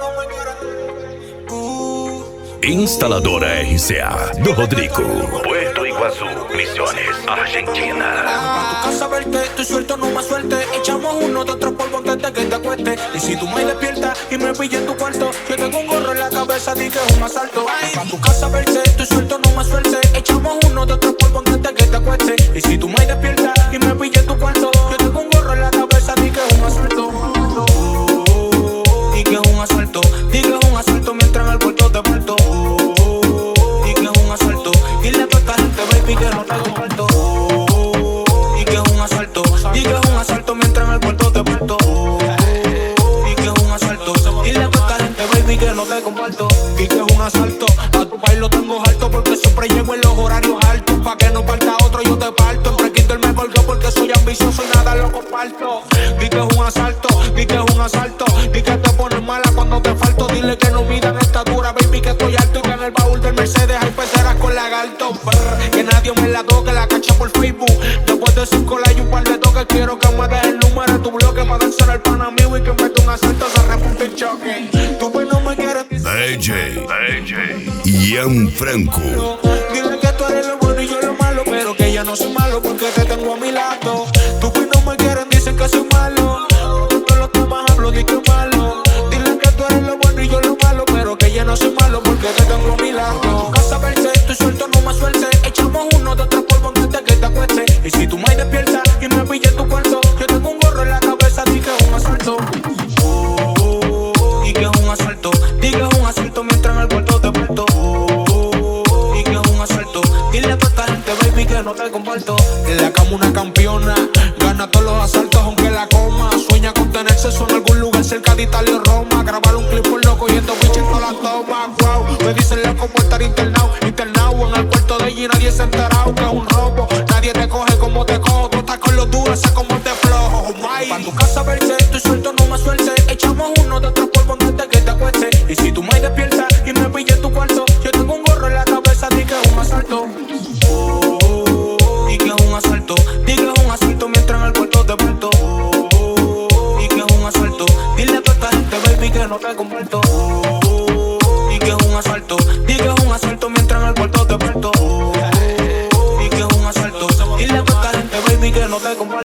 Instaladora RCA do Rodrigo. Puerto Iguazú, Misiones, Argentina. Pa' tu casa verte, estoy suelto, no más suelte. Echamos uno de otro polvo antes de que te acueste. Y si tú me despiertas y me pillas en tu cuarto, yo tengo un gorro en la cabeza, di que es un asalto. Pa' tu casa verte, estoy suelto, no más suelte. Echamos uno de otro polvo antes de que te acueste. Y si tú me despiertas y me pillas en tu cuarto, yo tengo un gorro en la cabeza, di que es un asalto. Di que es un asalto, di que es un asalto mientras en el puerto te parto. Di que es un asalto, dile a toda esta gente, baby, que no te comparto. Di que es un asalto, di que es un asalto mientras en el puerto te parto. Di que es un asalto, dile a toda esta gente, baby, que no te comparto. Di que es un asalto, a tu país lo tengo alto porque siempre llego en los horarios altos. Pa' que no parta otro yo te parto. En prequito él me colgó porque soy ambicioso y nada lo comparto. Di que es un asalto, di que es un asalto. Di que te pones mala cuando te falto. Dile que no midan estatura, baby, que estoy alto. Y que en el baúl del Mercedes hay peceras con lagarto. Que nadie me la toque, la cacha por Facebook. Después de 5 likes y un par de toques, quiero que me des el número de tu bloque para dárselo al pan amigo y que en vez de un asalto se repunte el choque. Tú pues no me quieres. DJ Ian Franco. Dile que tú eres lo bueno y yo lo malo, pero que ya no soy malo porque te tengo a mi lado. Tú pues no me quieren, dicen que soy malo. Todos los temas hablo, di que malo. Dile que tú eres lo bueno y yo lo malo, pero que ya no soy malo porque te tengo a mi lado. Casa verse, estoy suelto, no más suerte. Echamos uno de otro polvo antes de que te acueste. Y si tú me despiertas y me pillas en tu cuarto, yo tengo un gorro en la cabeza, di que es un asalto. Di que es un asalto, di que es un asalto mientras en el puerto te parto. Di que es un asalto, dile a toda esta gente, baby, que no te comparto. En la cama una campeona, gana todos los asaltos aunque la coma. Sueña con tener sexo en algún lugar cerca de Italia o Roma. Grabar un clip por loco y estos bichos en todas las tomas. Wow, me dicen loco por estar internado en el puerto de allí nadie se ha enterado que es un robo. Nadie te coge como te cojo, tú estás con los duros, sé cómo te flojo. Pa' tu casa verse, estoy suelto, no más suerte. Echamos uno de otro polvo antes de que te acueste. Y si tú me despiertas y me pillas en tu cuarto, yo tengo un gorro en la cabeza, di que es un asalto. Di que es un asalto, di que es un asalto mientras en el puerto te parto. Di que es un asalto, dile a toda esta gente, baby, que no te comparto. Di que es un asalto, di que es un asalto mientras en el puerto te parto. Di que es un asalto, dile a toda esta gente, baby, que no te comparto.